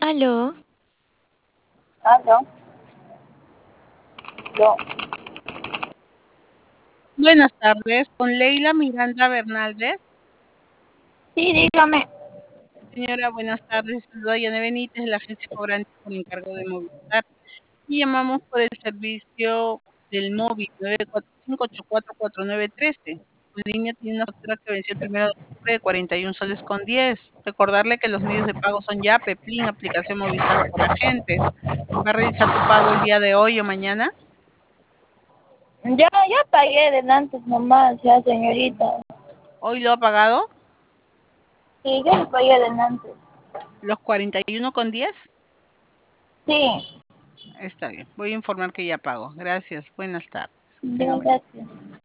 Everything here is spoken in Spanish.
Aló, Aló, yo, Buenas tardes, con Leila Miranda Bernaldez. sí, dígame. Señora, buenas tardes. Soy Yana Benítez de la agencia cobrante por encargo de Movistar. Y llamamos por el servicio del móvil 945-844913. Su línea tiene una factura que venció el 1 de octubre de 41 soles con 10. Recordarle que los medios de pago son Yape, Plin, aplicación Movistar o por agentes. ¿Va a realizar su pago el día de hoy o mañana? Ya pagué de antes nomás, ya señorita. ¿Hoy lo ha pagado? Sí, ya lo pagué de antes. ¿Los 41 con 10? Sí, Está bien. Voy a informar que ya pagó. Gracias. Buenas tardes. ya, Tenga buen día. gracias.